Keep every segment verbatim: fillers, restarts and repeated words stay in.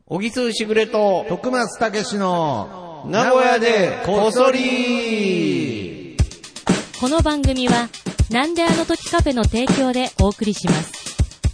小木須しぐれと徳松たけしの名古屋でこっそり。 この番組はなんであの時カフェの提供でお送りします。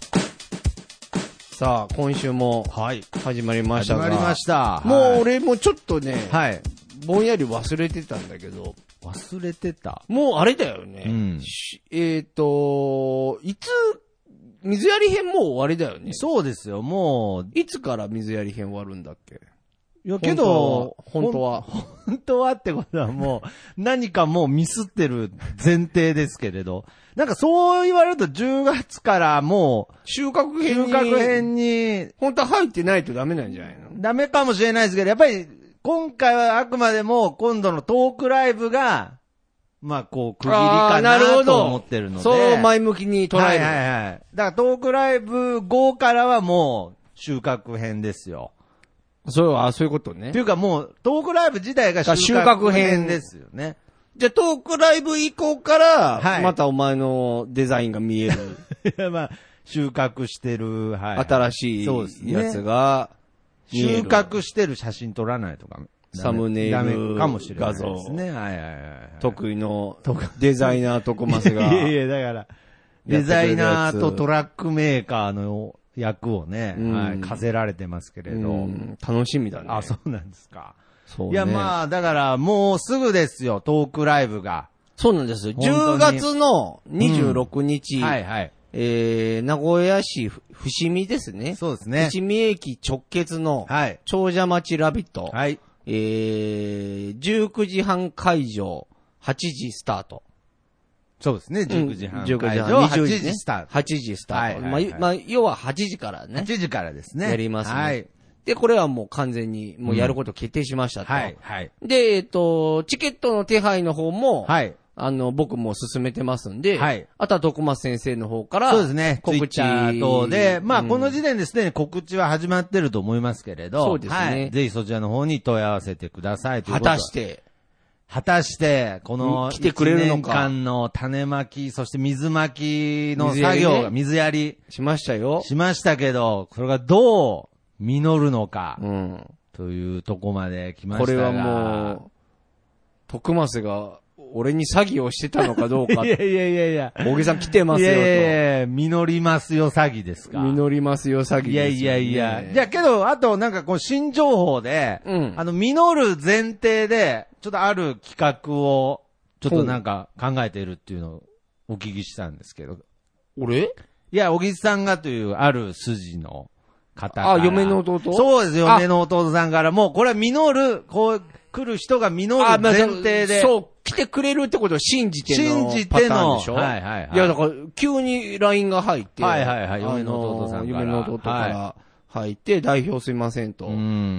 さあ今週も始まりましたが、 始まりました。 もう俺もちょっとね、 はい、 ぼんやり忘れてたんだけど、 忘れてた。 もうあれだよね。 うん、 えっといつ水やり編もう終わりだよね。 そうですよ。もういつから水やり編終わるんだっけ。 いやけど本当は本当はってことはもう何かもうミスってる前提ですけれど、なんかそう言われるとじゅうがつからもう収穫編に収穫編に本当は入ってないとダメなんじゃないの？ ダメかもしれないですけど、やっぱり今回はあくまでも今度のトークライブがまあこう区切りかなと思ってるので、 そう前向きに捉える。 はいはいはい。だからトークライブ後からはもう収穫編ですよ。 そう、あ、そういうことね。 っていうかもうトークライブ自体が収穫編ですよね。 じゃあトークライブ以降から、 はい、 またお前のデザインが見える。 いやまあ収穫してる、はい、 新しいやつが見える、収穫してる写真撮らないとか。 サムネイルかもしれない画像ですね。はいはいはい。 得意のデザイナー徳松が。 いやいや、だから、デザイナーとトラックメーカーの役をね、うん、はい、課せられてますけれど。うん、 楽しみだね。 あ、そうなんですか。 そうね。 いやまあ、だからもうすぐですよ、トークライブが。 そうなんですよ。じゅうがつのにじゅうろくにち。 うん、はいはい。 えー、名古屋市伏見ですね。 そうですね。 伏見駅直結の、はい。長者町ラビット。はい。えー、じゅうくじはん会場、はちじスタート。 そうですね、じゅうくじはん会場、 うん、 はちじスタート。 はちじスタート。はいはいはい、まあ、まあ、要ははちじからね。 はちじからですね。 やりますね。 はい。 で、これはもう完全に、もうやること決定しましたと。 うん、はい、はい。 で、えっと、チケットの手配の方も、はい。あの、僕も進めてますんで、はい。あとは徳松先生の方から、 そうですね。告知等で、まあ、うん、この時点ですでに告知は始まってると思いますけれど、 そうですね。はい。 ぜひそちらの方に問い合わせてくださいということ果たして、 果たして、この、 来てくれるのか。 いちねんかんの種まき、そして水まきの作業が、水やり、 しましたよ。 しましたけど、それがどう実るのか、 うん。 というとこまで来ましたが。 これはもう、徳松が、俺に詐欺をしてたのかどうか。 いやいやいやいや。 大木さん来てますよと。 いやいやいや、実りますよ詐欺ですか。 実りますよ詐欺ですよ、ね。 いやいやいや。じゃあけど、あとなんかこう新情報で、うん、あの、実る前提で、ちょっとある企画を、ちょっとなんか考えているっていうのをお聞きしたんですけど。 俺？ いや、小木さんがというある筋の方から。 あ、嫁の弟？ そうです、嫁の弟さんから。もうこれは実る、こう、来る人が実る前提で。 そう、来てくれるってことを信じての信じパターンでしょ。 はいはいはい。 いや、だから、急に ライン が入って。 はいはいはい。嫁の弟さんから。 嫁の弟から入って、代表すいませんと。うん。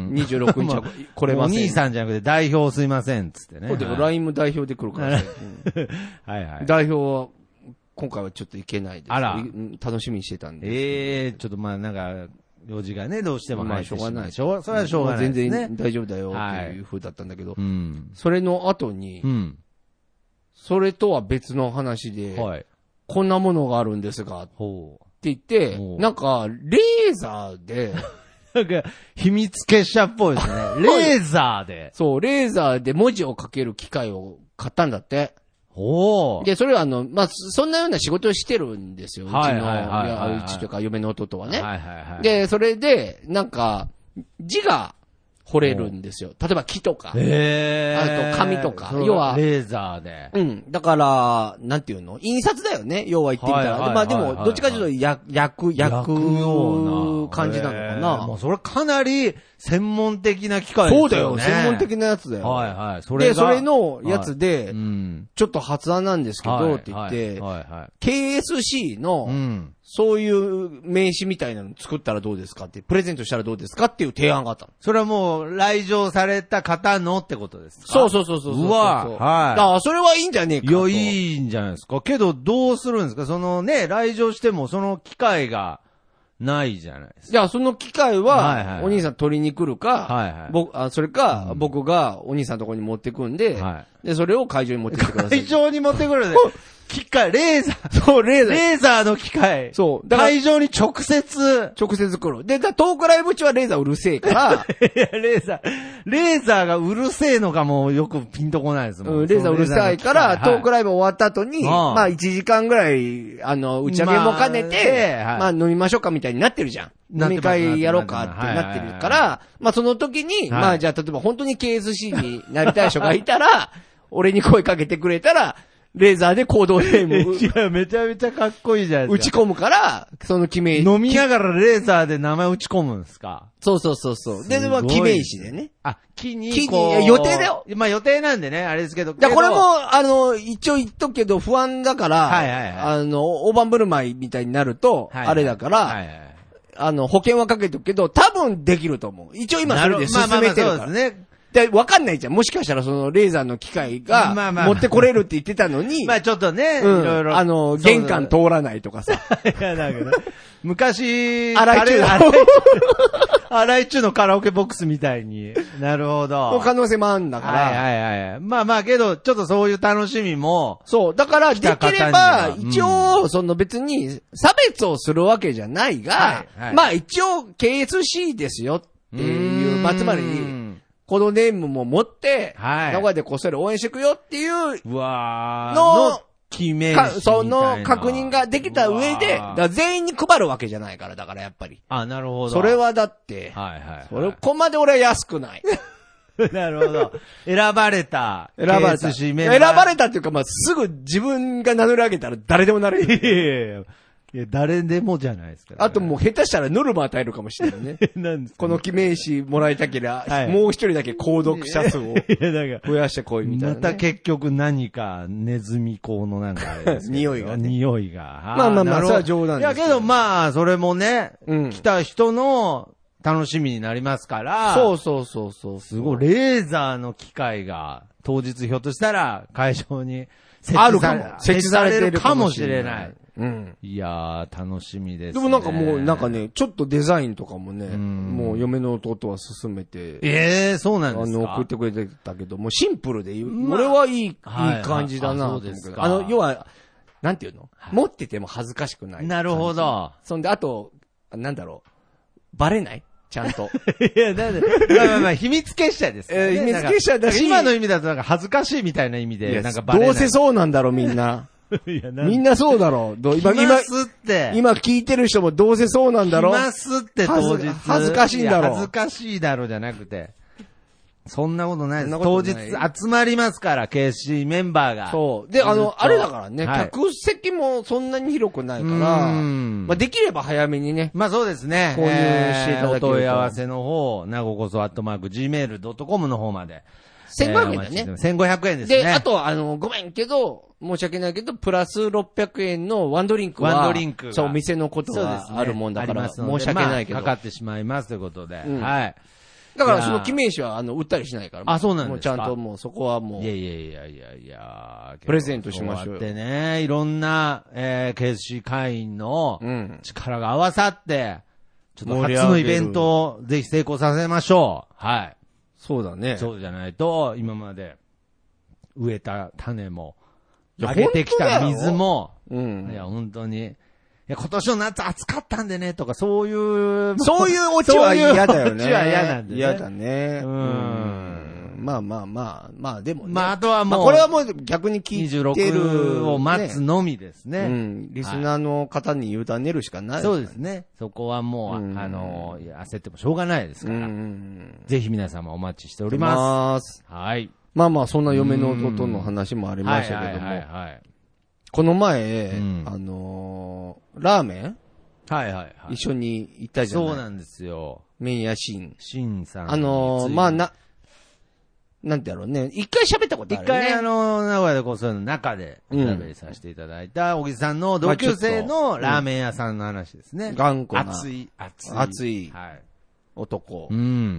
にじゅうろくにちは来れません。 お兄さんじゃなくて代表すいません、つってね。 そうでも ライン も代表で来るから。 はいはい。 代表は、今回はちょっといけないです。 あら。 楽しみにしてたんで。 ええ、ちょっとまあなんか、用事がね、どうしてもまあしょうがない。 しょうそれはしょうがないですね。 全然大丈夫だよっていう風だったんだけど、 うん、 それの後に、うん、それとは別の話で、はい、こんなものがあるんですが、って言って、なんか、レーザーで、 なんか、秘密結社っぽいですね。レーザーで。 そう、レーザーで文字を書ける機械を買ったんだって。 おで、それはあの、まあ、そんなような仕事をしてるんですよ。うちの、 はいはいはいはい、 うちというか嫁の弟はね。 はいはいはい、 で、それで、なんか、字が彫れるんですよ。例えば木とか。 へあと紙とか。要は。 レーザーで。 うん。だから、なんていうの印刷だよね。要は言ってみたら。はいはいはいはい、まあでも、どっちかというと、焼、焼く、焼くような感じなのかな。 もうそれかなり専門的な機械ですよね。 そうだよ。専門的なやつだよ。 はいはい。それで、それのやつで、 はいうん、 ちょっと発案なんですけど、って言って、はいはいはい、ケーエスシー の、うんそういう名刺みたいなの作ったらどうですかって、プレゼントしたらどうですかっていう提案があったの。 それはもう、来場された方のってことですか？ そうそうそうそうそう。 うわ、はい。 ああ、それはいいんじゃねえかと。 いや、いいんじゃないですか。けど、どうするんですか？そのね、来場してもその機会がないじゃないですか。 じゃあ、その機会は、お兄さん取りに来るか、 はいはい、 僕、あ、それか、うん、僕がお兄さんのところに持ってくんで、はい、で、それを会場に持ってきてください。 会場に持ってくるで。 機械、レーザー。 そう、レーザー。 レーザーの機械。 そう。 だから会場に直接。 直接来る。で、トークライブ中はレーザーうるせえから。 いや、レーザー、レーザーがうるせえのかもよくピンとこないですもん。 うん、レーザーうるさいから、トークライブ終わった後に、まあいちじかんぐらい、あの、打ち上げも兼ねて、まあ飲みましょうかみたいになってるじゃん。飲み会やろうかってなってるから、まあその時に、まあじゃあ例えば本当に ケーエスシー になりたい人がいたら、俺に声かけてくれたら、レーザーでコードネームいや、めちゃめちゃかっこいいじゃないですか。打ち込むから、その記名。 飲みながらレーザーで名前打ち込むんですか？ そうそうそうそう。で、でも記名詞でね。 あ、木に。 木に、予定だよ。 まあ予定なんでね、あれですけど。 だこれも、あの、一応言っとくけど不安だから、 はいはいはい。 あの、大盤振る舞いみたいになると、はいはい、あれだから、はいはい、あの、保険はかけておくけど、多分できると思う。一応今それで進めてるから。まあまあまあそうですね。で、わかんないじゃん。もしかしたらそのレーザーの機械が、持ってこれるって言ってたのに。 まあちょっとね、 うん、いろいろ。あの、玄関通らないとかさ。いや、だけど、昔、 荒井中の、 荒井中のカラオケボックスみたいに。なるほど。 可能性もあるんだから。 はいはいはい。まあまあけど、ちょっとそういう楽しみも。 そう。だから、できれば、一応、その別に、差別をするわけじゃないが、はいはい、まあ一応、ケーエスシー ですよっていう、まあつまり、このネームも持って、はい。名古屋でこっそり応援していくよっていう、 うわー。の、 決めその確認ができた上で、だから全員に配るわけじゃないから、だからやっぱり。 あ、なるほど。 それはだって、 はいはい、はい。 それこまで俺は安くない。 なるほど。選ばれた。 選ばれた。選ばれたっていうか、まあ、すぐ自分が名乗り上げたら誰でもなれる。 いやいやいや。いや、誰でもじゃないですか、ね。 あともう下手したらノルマ与えるかもしれないね。 なんですか、ね、 この記名詞もらいたけりゃ、はい、もう一人だけ購読者数を増やしてこいみたいな、ね。 また結局何かネズミ講のなんかあれです匂いが、ね。 匂いが。 まあまあまあ、それは冗談です。 いやけどまあ、それもね、うん、来た人の楽しみになりますから。 そうそうそうそう。 すごい、レーザーの機械が当日ひょっとしたら会場に設置され、設置されてるかもしれない。 うん。 いやー、楽しみですね。 でもなんかもう、なんかね、ちょっとデザインとかもね、うん、もう嫁の弟は進めて。 ええー、そうなんですか？ あの、送ってくれてたけど、もうシンプルでいい、まあ、俺はいい、いい感じだなと思うけど。そうですか。あの、要は、なんていうの、はい、持ってても恥ずかしくない。 なるほど。 そんで、あと、なんだろう、バレないちゃんと。 いや、なんで、まあまあまあ、秘密結社ですからね。 えー、秘密結社だし。 今の意味だとなんか恥ずかしいみたいな意味で、なんかバレない。 どうせそうなんだろう、みんな。いやみんなそうだろう。ど今、 今、 今聞いてる人もどうせそうなんだろう。 来ますって当日。 恥ずかしいんだろう。 恥ずかしいだろうじゃなくて。そんなことないです。当日集まりますから、ケーシー メンバーが。 そう。で、あの、あれだからね、はい、客席もそんなに広くないから、まあ、できれば早めにね。 まあそうですね。 購入していただけると。 お問い合わせの方、なごこそアットマーク ジーメールドットコム の方まで。 せんごひゃくえんだね。 せんごひゃくえんですね。 で、あと、あの、ごめんけど、申し訳ないけど、プラスろっぴゃくえんのワンドリンクは、 ワンドリンクそう、お店のことがあるもんだから、申し訳ないけど。 まあ、かかってしまいますということで。うん、はい。 だから、その記名詞は、あの、売ったりしないから。 あ、そうなんですか。 もうちゃんともう、そこはもう。 いやいやいやいやいやプレゼントしましょうよ。 でね、いろんな、えー、ケーシー会員の力が合わさって、ちょっと初のイベントをぜひ成功させましょう。はい。 そうだね。 そうじゃないと、今まで植えた種も、あげてきた水も、うん、いや、本当に。いや、今年の夏暑かったんでね、とか、そういう、 そういうオチは嫌だよね。 オチは嫌なんでね。 嫌だね。うん。まあまあまあ、まあでもね。 まああとはもう、まあ、 これはもう逆に聞いてる、ね。にじゅうろくを待つのみですね。 うん。リスナーの方に委ねるしかない、 はい。そうですね。そこはもう、うん、あの、焦ってもしょうがないですから。うん、ぜひ皆様お待ちしております。はい。 まあまあ、そんな嫁の弟の話もありましたけども。はいはいはい、はい。この前、うん、あのー、ラーメンはいはいはい。 一緒に行ったじゃない。 そうなんですよ。 麺屋シン。 シンさん。 あのー、まあな、なんてやろうね。一回喋ったことあるね。 一回あの、名古屋でこうそういうの中でおしゃべりさせていただいた、小木さんの同級生のラーメン屋さんの話ですね。 頑固な。 熱い、熱い。 熱い。 はい。 男。 うん。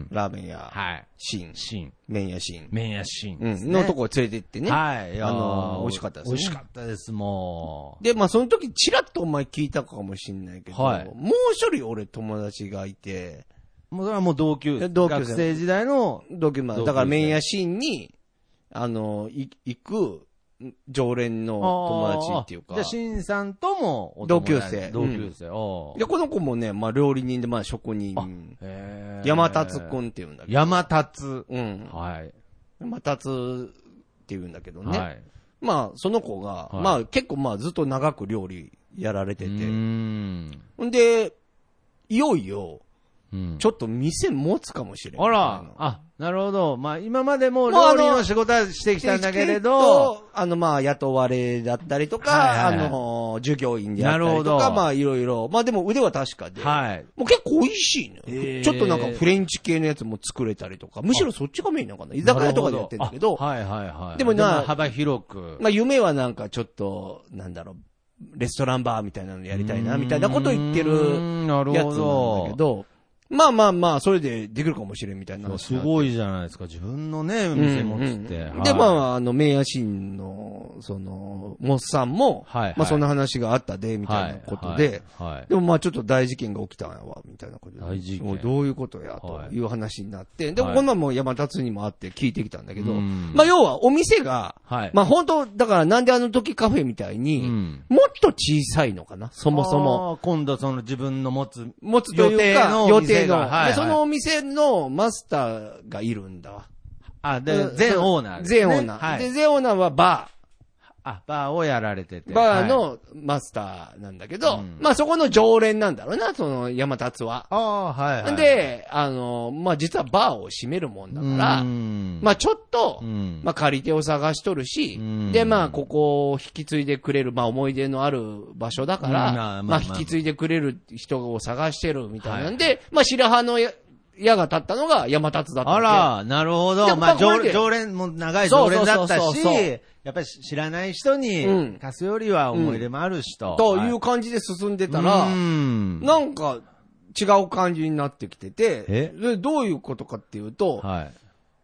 ラーメン屋。 はい。 シン。 シン。 麺屋シン。 麺屋シン。 うん。のとこを連れて行ってね。 はい。 あのー、美味しかったですね。 美味しかったです、もう。で、まあその時チラッとお前聞いたかもしんないけど、はい。もう一人俺友達がいて、 もうそれはもう同級生。同級生。学生時代の同級生。だから麺屋シンに、あの、い、行く常連の友達っていうか。 じゃあ、シンさんとも同級生。 同級生。うん、 いや、この子もね、まあ、料理人で、まあ、職人。山達くんっていうんだけど。 山達。 うん。 はい。 山達っていうんだけどね。はい。まあ、その子が、はい、まあ、結構まあ、ずっと長く料理やられてて。うん。んで、いよいよ、うん、ちょっと店持つかもしれない。 あら、あ、なるほど。まあ今までも料理の仕事はしてきたんだけれど、 あのまあ雇われだったりとか、はいはいはい、あの、従業員であったりとか、まあいろいろ。まあでも腕は確かで、はい、もう結構美味しいのよ、えー。ちょっとなんかフレンチ系のやつも作れたりとか、むしろそっちがメインなのかな。居酒屋とかでやってるんだけど、 はいはいはい。 でもな、 幅広く。 まあ夢はなんかちょっと、なんだろう、レストランバーみたいなのやりたいな、みたいなことを言ってるやつなんだけど、まあまあまあ、それでできるかもしれんみたいな。 すごいじゃないですか。自分のね、店持つって。うんうん、 で、まあ、あの、名野心の、その、モスさんも、はいはい、まあそんな話があったで、みたいなことで、はいはいはい、でもまあちょっと大事件が起きたんやわ、みたいなことで。 大事件。 もうどういうことや、という話になって、はい、でもこんなんも山立にもあって聞いてきたんだけど、はい、まあ要はお店が、はい、まあ本当、だからなんであの時カフェみたいに、うん、もっと小さいのかな、そもそも。 今度その自分の持つ、 持つというか、予定の。はいはい、でそのお店のマスターがいるんだわ。 あ、で、全オーナー、ね。 全オーナー。はい、で、全オーナーはバー。 あ、バーをやられてて。 バーのマスターなんだけど、はい、まあそこの常連なんだろうな、その山達は。 ああ、はい、はい。 で、あの、まあ実はバーを閉めるもんだから、まあちょっと、まあ借り手を探しとるし、で、まあここを引き継いでくれる、まあ思い出のある場所だから、まあ、まあ引き継いでくれる人を探してるみたいなんで、はい、まあ白羽の矢が立ったのが山達だった。 あら、なるほど。まあ常連、常連も長い常連だったし、やっぱり知らない人に貸すよりは思い出もあるしと。 うん、という感じで進んでたら、なんか違う感じになってきてて、えでどういうことかっていうと、はい、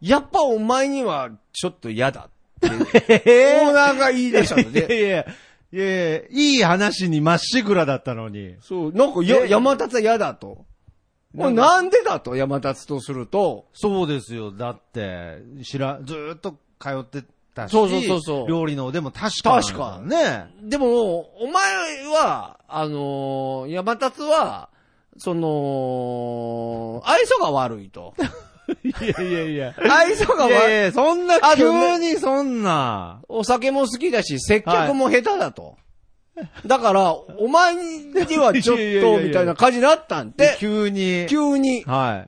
やっぱお前にはちょっと嫌だって、オーナーが言い出したので。 いやいやいやいい話にまっしぐらだったのに。 そう、なんかや山達は嫌だと。なんでだと、山達とすると。 そうですよ。だって、知ら、ずーっと通ってたし。 そうそうそうそう。 料理の腕も確かに。 確か。ね。でも、お前は、あのー、山達は、その、愛想が悪いと。 いやいやいや。 愛想が悪い。いやいや、 そんな急にそんな。 お酒も好きだし、接客も下手だと。はいだから、お前にはちょっと、みたいな感じになったんで。 急に。 急に。はい。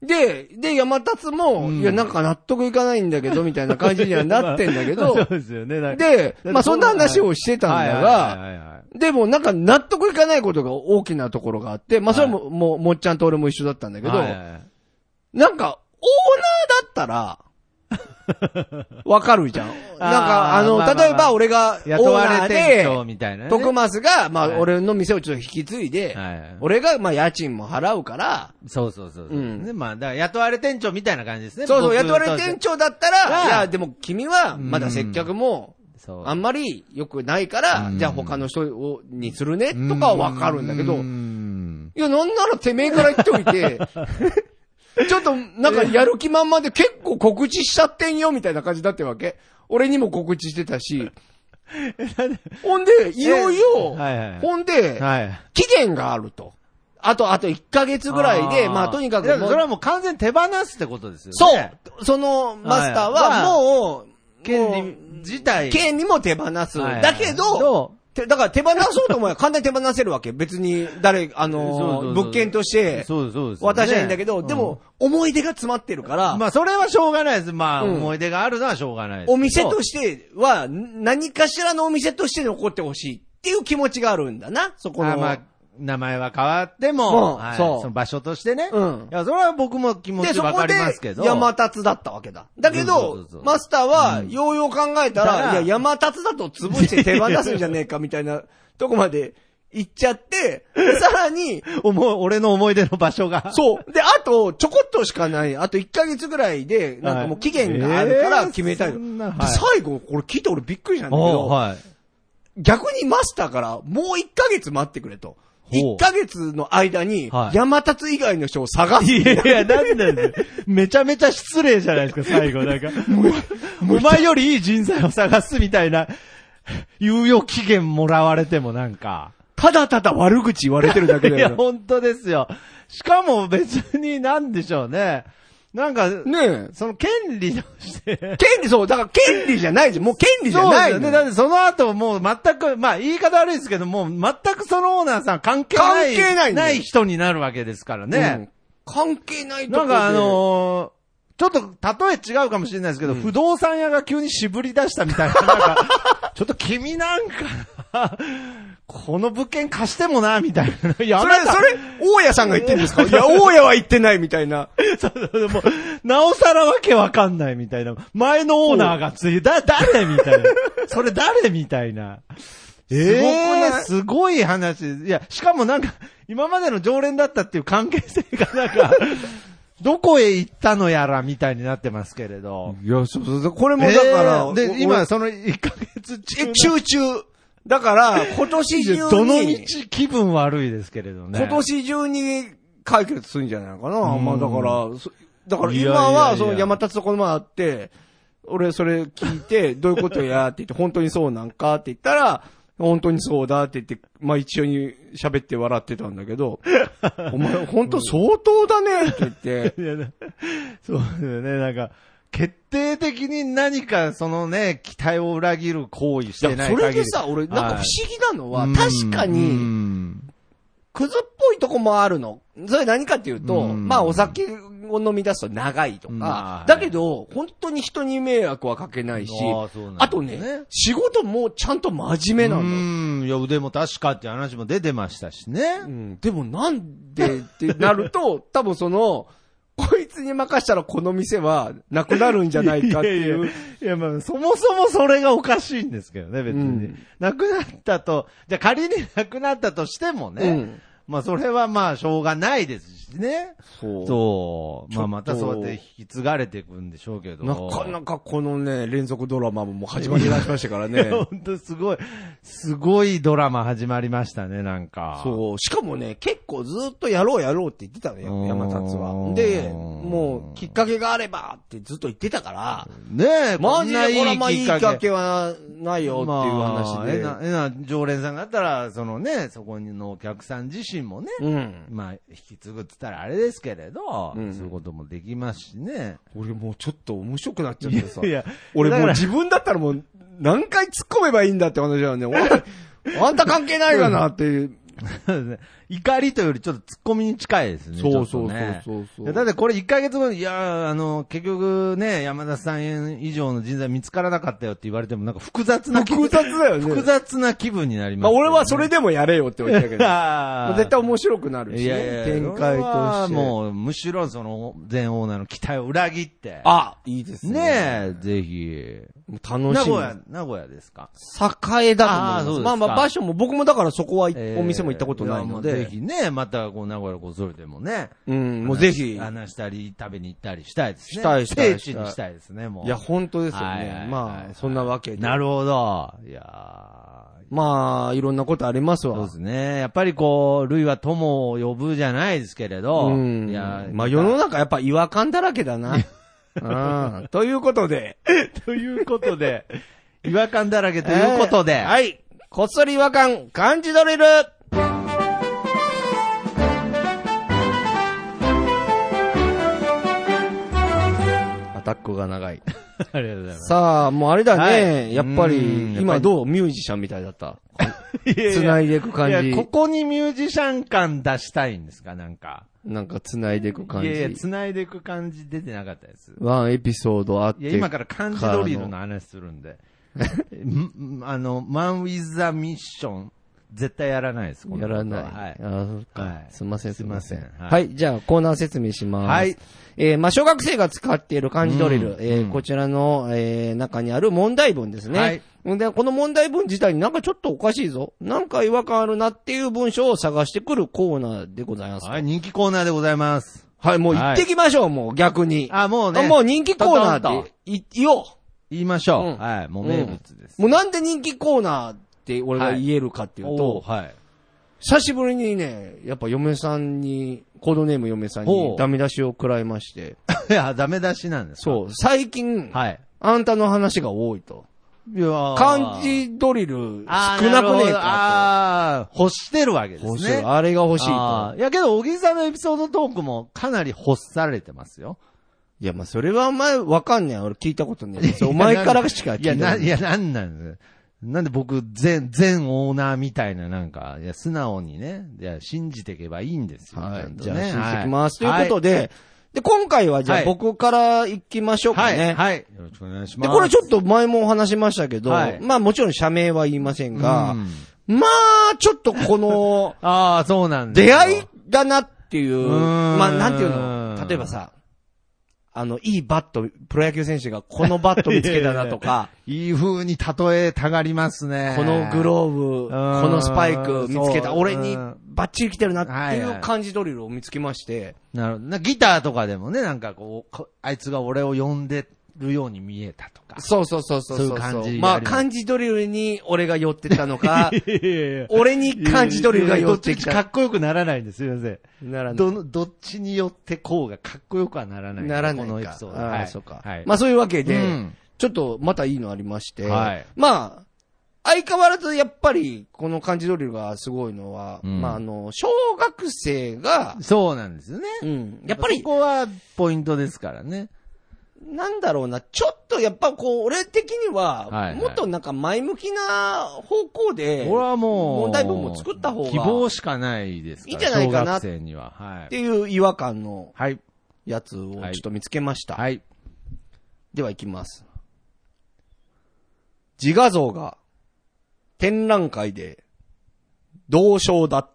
で、で、山達も、うん、いや、なんか納得いかないんだけど、みたいな感じにはなってんだけど。 そうですよね。 で、まあそんな話をしてたんだが、でもなんか納得いかないことが大きなところがあって、まあそれも、はい、もう、もっちゃんと俺も一緒だったんだけど、はいはいはい、なんか、オーナーだったら、わかるじゃん。なんか、あの、まあまあまあ、例えば俺が、 雇われ店長みたいな、ね。 徳増が、まあ、はい、俺の店をちょっと引き継いで、はい、俺が、まあ、家賃も払うから、 そうそうそうそう、うん。まあ、だから雇われ店長みたいな感じですね。 そうそう、雇われ店長だったら、いや、でも君は、まだ接客も、あんまり良くないから、じゃあ他の人をにするね、とかはわかるんだけど、いや、なんならてめえから言っておいて、ちょっと、なんかやる気満々で結構告知しちゃってんよ、みたいな感じだったわけ。俺にも告知してたし。ほんで、いよいよ、はいはい、ほんで、はい、期限があると。あと、あといっかげつぐらいで、まあとにかく。 それはもう完全に手放すってことですよね。そう。そのマスターはもう、 権利自体。 権利も手放す。はいはい、だけど、だから手放そうと思えば簡単に手放せるわけ。別に誰、あのー、物件として渡しゃいいんだけど、でも思い出が詰まってるから。 まあそれはしょうがないです。まあ思い出があるのはしょうがないです。 お店としては何かしらのお店として残ってほしいっていう気持ちがあるんだな、そこの。 あまあ名前は変わっても、はい、そう。その場所としてね。うん。いや、それは僕も気持ちわかりますけど。 で、山達だったわけだ。だけど、そうそうそうマスターは、ようよう考えたら、うん、いや、山達だと潰して手放すんじゃねえか、みたいなとこまで行っちゃって、さらに、 俺の思い出の場所が。 そう。で、あと、ちょこっとしかない、あといっかげつぐらいで、なんかもう期限があるから決めたい。はいえーはい、で、最後、これ聞いて俺びっくりしたんだけど、はい、逆にマスターから、もういっかげつ待ってくれと。 いっかげつの間に、山立以外の人を探す。 いやいや、なんだよ。めちゃめちゃ失礼じゃないですか、最後。なんか、お前よりいい人材を探すみたいな、猶予期限もらわれてもなんか。 ただただ悪口言われてるだけだよ。 いや、本当ですよ。しかも別になんでしょうね。なんか、ねその権利として。 権利、そう、だから権利じゃないじゃん。もう権利じゃないそうですよね。だってその後もう全く、まあ言い方悪いですけども、全くそのオーナーさん関係ない。関係ない。ない人になるわけですからね。うん、 関係ないところで。 なんかあのー、ちょっと、例え違うかもしれないですけど、うん、不動産屋が急に絞り出したみたいな、なんか、ちょっと君なんか、この物件貸してもな、みたいな。いや、 それ、それ、大家さんが言ってんですかいや、大家は言ってないみたいな。 そうそう、もう、なおさらわけわかんないみたいな。前のオーナーがつい、だ、誰みたいな。それ誰みたいな。ええー、すごい話。いや、しかもなんか、今までの常連だったっていう関係性がなんか、どこへ行ったのやらみたいになってますけれど。 いや、そうそうそう。これもだから、えー、で、今そのいっかげつ中。 え、中中。だから、今年中に。 どの道気分悪いですけれどね。 今年中に解決するんじゃないかな。まあだから、だから今はその山立とこの前あって、俺それ聞いて、どういうことやって言って、本当にそうなんかって言ったら、本当にそうだって言って、まあ一緒に喋って笑ってたんだけど、お前本当相当だねって言って。いやそうだよね、なんか、決定的に何かそのね、期待を裏切る行為してない限り。 いや、それでさ、俺なんか不思議なのは、はい、確かに、クズっぽいとこもあるの。それ何かっていうと、まあお酒を飲み出すと長いとか、だけど、本当に人に迷惑はかけないし、あ, ね、あとね、仕事もちゃんと真面目なの。うん、いや、腕も確かって話も出てましたしね。 うん、でもなんでってなると、多分その、こいつに任したらこの店はなくなるんじゃないかっていう。 いやいや、いやまあ、そもそもそれがおかしいんですけどね、別に。うん、なくなったと、じゃあ仮になくなったとしてもね、うん、まあそれはまあしょうがないですしね。そう。そう。まあまたそうやって引き継がれていくんでしょうけど。 なかなかこのね、連続ドラマももう始まりだしましたからね。 本当すごい、すごいドラマ始まりましたね、なんか。 そう。しかもね、結構ずっとやろうやろうって言ってたのよ、山立は。で、もうきっかけがあればってずっと言ってたから。 ねえ、 マジでこれまあいいきっかけはないよっていう話で。 まあ、えな、えな、常連さんがあったら、そのね、そこのお客さん自身もね、うん、まあ引き継ぐって言ったらあれですけれど、うん、そういうこともできますしね。 俺もうちょっと面白くなっちゃってさ。いや、俺もう自分だったらもう何回突っ込めばいいんだって話だよね。あんた関係ないかなっていう。 怒りというよりちょっと突っ込みに近いですね。 そうそうそうそうそう。 だってこれいっかげつごに、いや、あの、結局ね、山田さん以上の人材見つからなかったよって言われてもなんか複雑な気分。 複雑だよね。 複雑な気分になります、ね。まあ俺はそれでもやれよって言ったけど。絶対面白くなるし、ね。いやいや展開として。 もう、むしろその前オーナーの期待を裏切って。 あ、いいですね。 ねえ、ぜひ。 楽しみ。 名古屋、名古屋ですか？ 栄だと思います。あ、まあまあ場所も僕もだからそこは、えー、お店も行ったことないので。 ぜひね、またこう名古屋こそれでもね。 うん、もうぜひ。 話したり、食べに行ったりしたいですね。 したいしたい。 聖地にしたいですね、もう。 いや、本当ですよね。まあ、そんなわけで。 なるほど。いやまあ、いろんなことありますわ。 そうですね。やっぱりこう、類は友を呼ぶじゃないですけれど。 うん。いや、まあ世の中やっぱ違和感だらけだな。うん。ということで。 ということで。違和感だらけということで。 えー、はい。こっそり違和感感じ取れる。アタックが長い。 ありがとうございます。 さあ、もうあれだね。はい、やっぱり、今どうミュージシャンみたいだった。繋いでいく感じ。 いや、ここにミュージシャン感出したいんですか、なんか。 なんか繋いでいく感じ。いやいや、繋いでいく感じ出てなかったです。 ワンエピソードあって。いや、 今から漢字ドリルの話するんで。あの、マンウィザミッション、絶対やらないです。 やらない。はい。あそっか、はい。すいません、すいません。はい、はい。じゃあ、コーナー説明します。はい。えー、まあ、小学生が使っている漢字ドリル、うん、えーうん、こちらの、えー、中にある問題文ですね。はい。で、この問題文自体になんかちょっとおかしいぞ。なんか違和感あるなっていう文章を探してくるコーナーでございます。 はい、人気コーナーでございます。 はい、もう行ってきましょう、はい、もう逆に。 あ、もうね。 もう人気コーナーって言おう。 言いましょう。うん、はい。もう名物です、 うん。もうなんで人気コーナーって俺が言えるかっていうと、 はい。はい、 久しぶりにね、やっぱ嫁さんに、コードネーム嫁さんにダメ出しを食らいまして。 いや、ダメ出しなんですか？ そう、最近、 はい。 あんたの話が多いと。いや漢字ドリル少なくねえかと。 ああ、欲してるわけですね。欲してる。 あれが欲しいと。 いやけど、小木さんのエピソードトークもかなり欲されてますよ。 いや、まあ、それはお前わかんねえ。俺聞いたことねえ。お前からしか聞いてない。 いや、な、いや、なんなんですなんで僕、全、全オーナーみたいななんか、いや、素直にね、いや、信じていけばいいんですよ。 はい。 ね、 じゃあ、信じてきます。はい、ということで、はい、で、今回はじゃあ僕から行きましょうかね。 はい。はい。よろしくお願いします。 で、これちょっと前も話しましたけど、はい、まあもちろん社名は言いませんが、んまあ、ちょっとこの、 ああ、そうなんです。 出会いだなっていう、まあなんていうの、例えばさ、あの、いいバット、プロ野球選手がこのバット見つけたなとか。 いい風に例えたがりますね。 このグローブ、このスパイク見つけた。俺にバッチリ来てるなっていう感じドリルを見つけまして。 なるほど。ギターとかでもね、なんかこう、あいつが俺を呼んでるように見えたとか。 そうそうそうそう。そういう感じ。 まあ、漢字ドリルに俺が寄ってたのか、俺に漢字ドリルが寄ってきた。 かっこよくならないんです。すいません。 ならない。 ど、どっちによってこうがかっこよくはならない。 ならないか。 このエピソード。 はい。そうか。はい。まあそういうわけで、うん、ちょっとまたいいのありまして、はい。まあ、相変わらずやっぱり、この漢字ドリルがすごいのは、うん、まああの、小学生が、 そうなんですよね。 うん。やっぱり、 そこはポイントですからね。 なんだろうな、ちょっとやっぱこう、俺的には、はいはい、もっとなんか前向きな方向で、 俺はもう、 問題文も作った方が、 希望しかないですから、いいんじゃないかな、小学生には。はい。 っていう違和感の、やつをちょっと見つけました。 はい。 では行きます。自画像が、展覧会で、銅賞だった。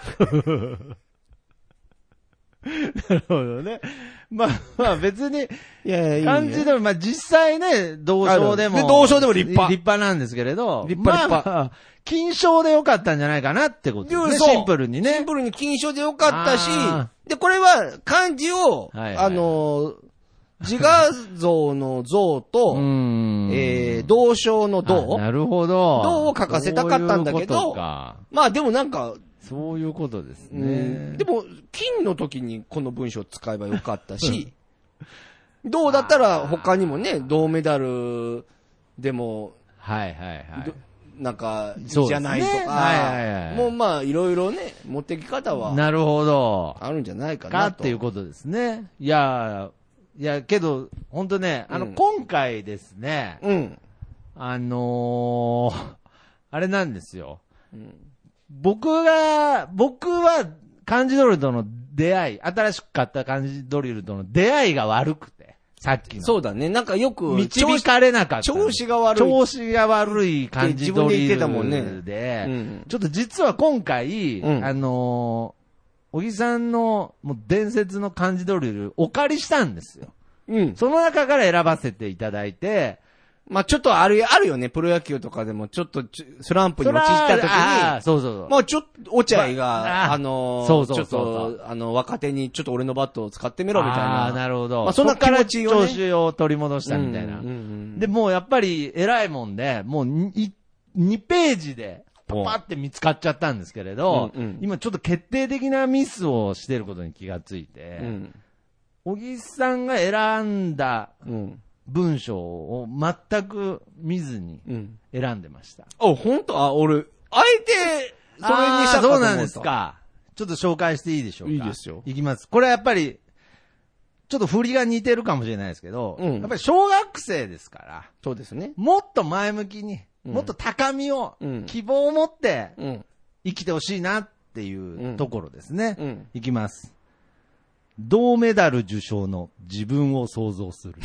なるほどね。まあまあ別に、いやいや、感じでも、まあ実際ね、銅賞でも。 で、銅賞でも立派。 立派なんですけれど。 立派立派。 まあ、金賞でよかったんじゃないかなってことですね。シンプルにね。 シンプルに金賞でよかったし、で、これは漢字を、はいはい、あの、自画像の像と、えー、銅賞の銅。 なるほど。 銅を書かせたかったんだけど、ううまあでもなんか、 そういうことですね。 でも、金の時にこの文章を使えばよかったし、銅だったら他にもね、銅メダルでも、 はいはいはい。 なんか、じゃないとか、ね、はいはいはい、もうまあ、いろいろね、持ってき方は。 なるほど。 あるんじゃないかなと。 かっていうことですね。いや、いや、けど、ほんとね、あの、うん、今回ですね、 うん。 あのー、あれなんですよ。うん僕が、僕は漢字ドリルとの出会い、新しく買った漢字ドリルとの出会いが悪くて、さっきの。 そうだね。なんかよく、 導かれなかった。 調子が悪い。 調子が悪い漢字ドリルで。自分で言ってたもんね。で、 うん、 ちょっと実は今回、うん、あのー、小木さんのもう伝説の漢字ドリルお借りしたんですよ。 うん。 その中から選ばせていただいて、 まあちょっとある、あるよね。プロ野球とかでもちょっとスランプに陥った時に。 あそうそうそう。 まあちょっと、落合が、あ、あのー、 そうそうそうちょっと、あの、若手にちょっと俺のバットを使ってみろみたいな。 ああ、なるほど。 まあそんな気持ちを、 ね。調子を取り戻したみたいな。うんうんうん、で、もうやっぱり偉いもんで、もうに、にページで、パパって見つかっちゃったんですけれど、うんうん、今ちょっと決定的なミスをしてることに気がついて、うん、小木さんが選んだ、うん文章を全く見ずに選んでました。 うん、あ、本当あ、俺、あえて、それにしたかと思った。 そうなんですか。ちょっと紹介していいでしょうか。 いいですよ。 いきます。これはやっぱり、ちょっと振りが似てるかもしれないですけど、うん、やっぱり小学生ですから、 そうですね。 もっと前向きに、うん、もっと高みを、うん、希望を持って、生きてほしいなっていうところですね。うんうん、いきます。銅メダル受賞の自分を想像する。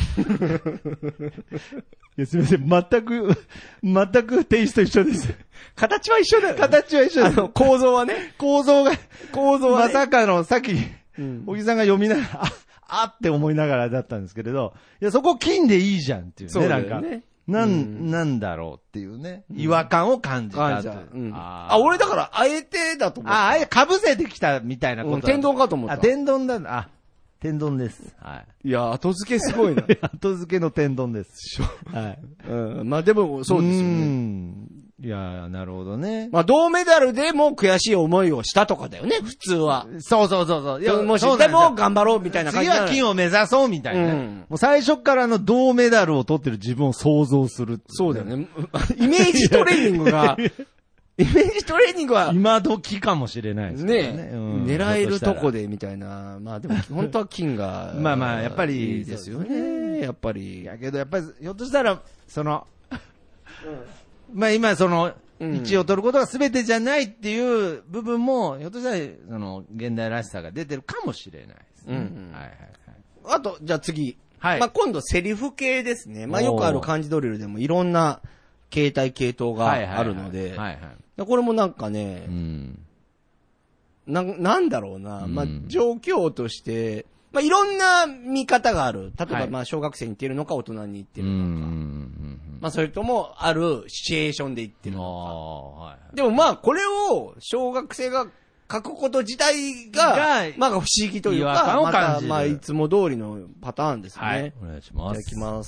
いやすみません。全く、全くテイスト一緒です。 形は一緒だよ、ね。 形は一緒です。 あの、構造はね。 構造が、 構造は、ね。 まさかの、さっき、うん、小木さんが読みながら、あ、あって思いながらだったんですけれど、いや、そこ金でいいじゃんっていうね、 そうだよねなんか。なん、うん、なんだろうっていうね、違和感を感じたという、 うん、あ, あ、俺だから、あえてだと思った。 あ、あえ、被せてきたみたいなこと、うん。 天丼かと思った。 あ、天丼だ、あ、天丼です。はい。 いや、後付けすごいな。 後付けの天丼です。 はい。うん。まあでも、そうですよね。うん。 いやー、なるほどね。 まあ、銅メダルでも悔しい思いをしたとかだよね、普通は。 そうそうそうそう。いや、 もし、でも頑張ろうみたいな感じ。 次は金を目指そうみたいな、ね。うん、もう最初からの銅メダルを取ってる自分を想像する、ね。 そうだよね。イメージトレーニングが、イメージトレーニングは。 今時かもしれないですね。ね、 うん、狙えるとこでみたいな。まあでも、本当は金が。 まあまあ、やっぱり。 いいですよね。やっぱり。 やけど、やっぱり、ひょっとしたら、その、うん、まあ今、その、一位を取ることが全てじゃないっていう部分も、ひょっとしたら、その、現代らしさが出てるかもしれないですね。うんうん、はいはいはい。あと、じゃあ次。はい。まあ今度、セリフ系ですね。まあよくある漢字ドリルでもいろんな形態系統があるので。はいはいはい。これもなんかね、うん、な、なんだろうな。まあ状況として、まあいろんな見方がある。例えば、まあ小学生に言ってるのか、大人に言ってるのか。まあそれとも、あるシチュエーションで言ってるのか。はい、でもまあこれを小学生が書くこと自体が、まあ不思議というか、またまあいつも通りのパターンですね。はい、 お願いします。 いただきます。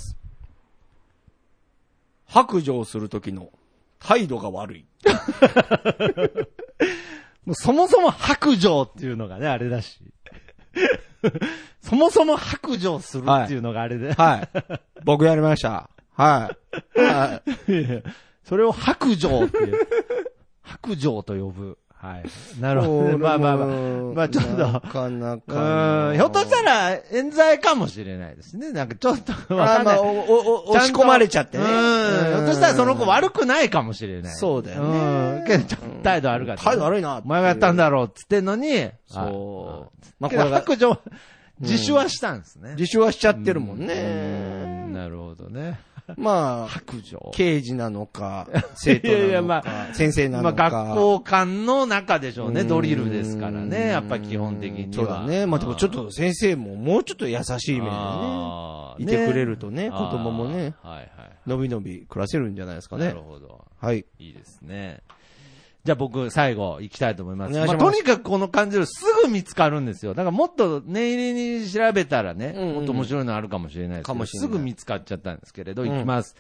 白状するときの態度が悪い。 もうそもそも白状っていうのがね、あれだし。そもそも白状するっていうのがあれで。 はい。はい、僕やりました。はい。はい。 それを白状っていう。白状と呼ぶ。はい。なるほど。まあまあまあ。まあちょっと。なかなか。 うん。ひょっとしたら冤罪かもしれないですね。なんかちょっとわかんない。 あ、まあ、お、お、押し込まれちゃってね。うん。 ひょっとしたらその子悪くないかもしれない。 そうだよね。 うん。けどちょっと態度悪かった。 態度悪いな。 お前がやったんだろうっつってんのに。 そう。 まあこれ白状、自首はしたんですね。 自首はしちゃってるもんね。 なるほどね。 まあ、 白状。 刑事なのか、生徒なのか、いやいやまあ、先生なのか。 まあ学校間の中でしょうね。ドリルですからね。やっぱ基本的には。 そうだね。まあでもちょっと先生ももうちょっと優しい目でね。いてくれるとね、子供もね。はいはい。のびのび暮らせるんじゃないですかね。 なるほど。 はい。 いいですね。じゃあ僕、最後、行きたいと思います。まあ、とにかくこの感じですぐ見つかるんですよ。だからもっと念入りに調べたらね、うんうん、もっと面白いのあるかもしれないですけど、すぐ見つかっちゃったんですけれど、行きます。うん、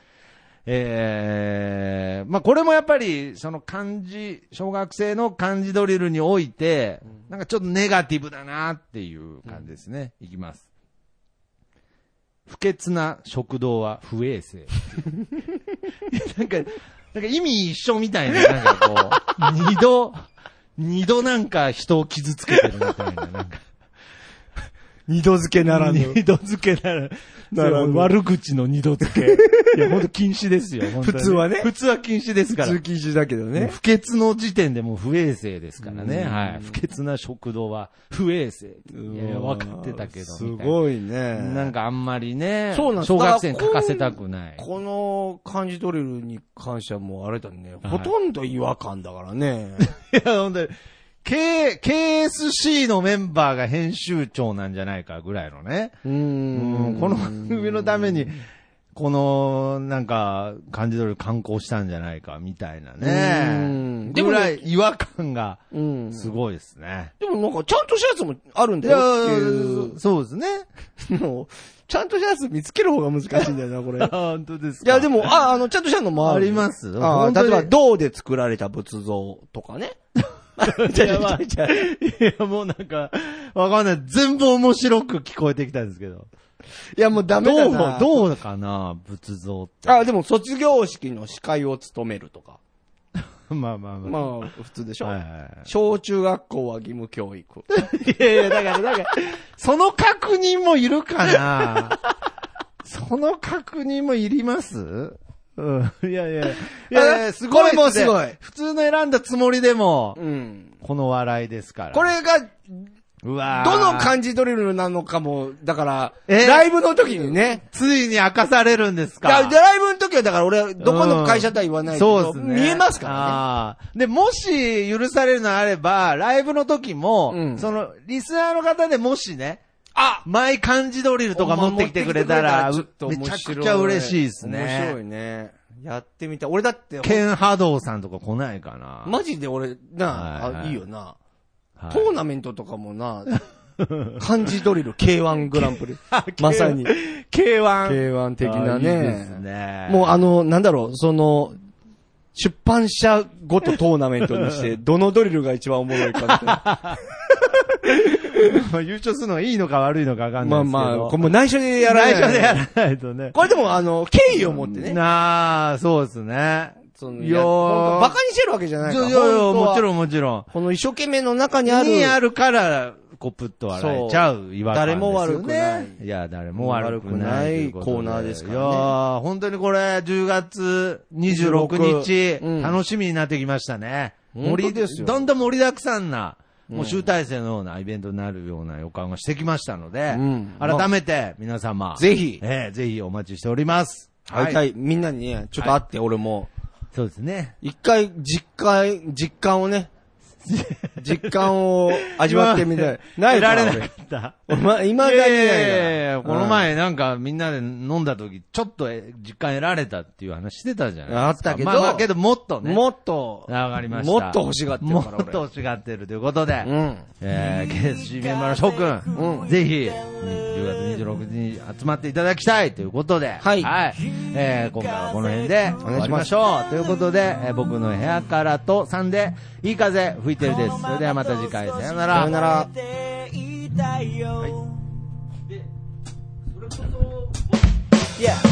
えー、まあこれもやっぱり、その漢字、小学生の漢字ドリルにおいて、なんかちょっとネガティブだなっていう感じですね。うん、行きます。不潔な食堂は不衛生。なんか、なんか意味一緒みたいな、なんかこう、二度、二度なんか人を傷つけてるみたいな、なんか。 二度付けならぬ。 二度付けならならぬ。悪口の二度付け。いや、ほんと禁止ですよ。 普通はね。 普通は禁止ですから。 普通禁止だけどね。 不潔の時点でもう不衛生ですからね。はい。不潔な食堂は不衛生。いやいや、分かってたけど。 すごいね。 なんかあんまりね。そうなんです。小学生に書かせたくない。 この漢字ドリルに関してはもうあれだね。ほとんど違和感だからね。 いや、ほんとに。K、ケーエスシー のメンバーが編集長なんじゃないかぐらいのね。うーん。この番組のために、この、なんか、漢字ドリル刊行したんじゃないか、みたいなね。でもぐらい違和感が、すごいですね。 でもなんか、ちゃんとしたやつもあるんだよっていう。 そうですね。 もう、ちゃんとしたやつ見つける方が難しいんだよな、これ。 本当ですか。 いや、でも、あ、あの、ちゃんとしたのもある。 あります。 あ例えば、銅で作られた仏像とかね。 いや、まあ、いや、もうなんか、わかんない。全部面白く聞こえてきたんですけど。 いや、もうダメだな。 どう、どうかな、仏像って。 あ、でも卒業式の司会を務めるとか。 まあまあまあ。 まあ、普通でしょ。はいはいはい、小中学校は義務教育。 いやいや、だから、だから、その確認もいるかなその確認もいりますうん。いやいや。いやいや、すごい。 これもすごい。 普通の選んだつもりでも、うん。この笑いですから。 これが、うわどの漢字ドリルなのかも、だから、ライブの時にね。 ついに明かされるんですか。 ライブの時はだから俺、どこの会社とは言わないけど、うん、そうですね。見えますからね。 あで、もし許されるのであれば、ライブの時も、うん、その、リスナーの方でもしね、あマイ漢字ドリルとか持ってきてくれたら、めちゃくちゃ嬉しいですね。 面白いね。やってみたい。俺だって。 ケンハドウさんとか来ないかな。 マジで俺、な、はいはい、あいいよな、はい。トーナメントとかもな、漢字ドリル ケーワン グランプリ。まさに。 ケーワン。 ケーワン 的なね。 いいですね。 もうあの、なんだろう、その、 出版社ごとトーナメントにして、どのドリルが一番おもろいかみたいな。 まあ優勝するのがいいのか悪いのかわかんないですけど。まあまあ、 これも内緒でやらない。 内緒でやらないとね。 これでもあの、敬意を持ってね。 なあ、そうですね。 そのいや、バカにしてるわけじゃないから。 いやいや、もちろんもちろん。 この一生懸命の中にある。 にあるから、こう、プッと笑えちゃう違和感ですよね。誰も悪くない。 いや、誰も悪くないコーナーですからね。 いやー、本当にこれ、じゅうがつにじゅうろくにち、うん、楽しみになってきましたね。 盛りですよ。 どんどん盛りだくさんな、もう集大成のようなイベントになるような予感がしてきましたので、うん、改めて皆様、 ぜひ、 えー、ぜひお待ちしております。 はい。はい、みんなにね、ちょっと会って、はい、俺も。 そうですね。 一回、実感、実感をね、実感を味わってみたい。 ないられなかった。 ま、今だけない。いやいやこの前なんかみんなで飲んだ時、ちょっと実感得られたっていう話してたじゃないですか。 あったけど。 まあまあけどもっとね。 もっと。 上がりました。 もっと欲しがってるからもっと欲しがってるということで。 うん。 えー、ケーエスシー メンバーの翔くん。うん。ぜひ、じゅうがつにじゅうろくにちに集まっていただきたいということで。 はい。 はい。えー、今回はこの辺でお願いしましょう。ということで、えー、僕の部屋からとさんで、いい風吹いてるです。それではまた次回、さよなら。 さよなら。はい。Yeah.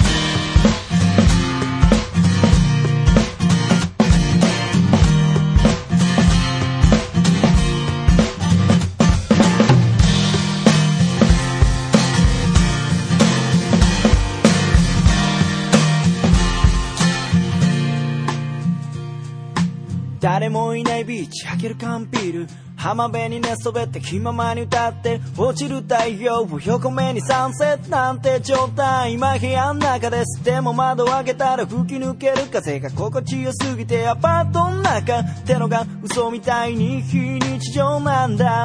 誰もいないビーチ開ける缶ビール浜辺に寝そべって気ままに歌って落ちる太陽を横目にサンセットなんて状態今部屋の中です。でも窓を開けたら吹き抜ける風が心地よすぎてアパートの中ってのが嘘みたいに非日常なんだ。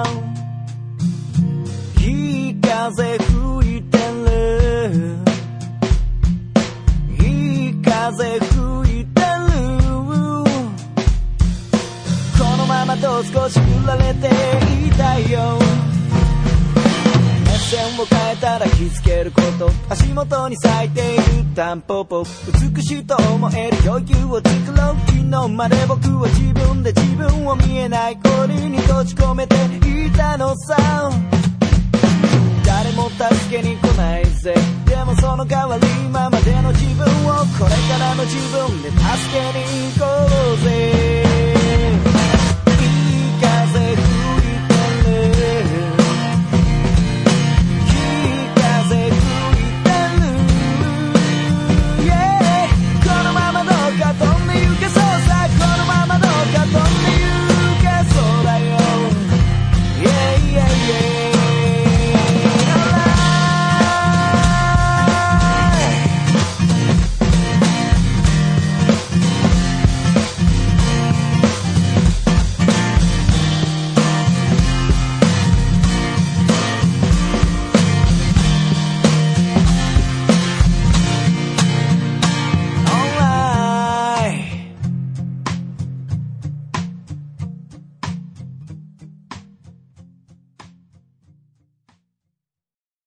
いい風吹いてるいい風吹いてるこのままと少し振られていたいよ。目線を変えたら気づけること足元に咲いているタンポポ美しいと思える余裕を作ろう。昨日まで僕は自分で自分を見えない氷に閉じ込めていたのさ。誰も助けに来ないぜ。でもその代わり今までの自分をこれからの自分で助けに行こうぜ。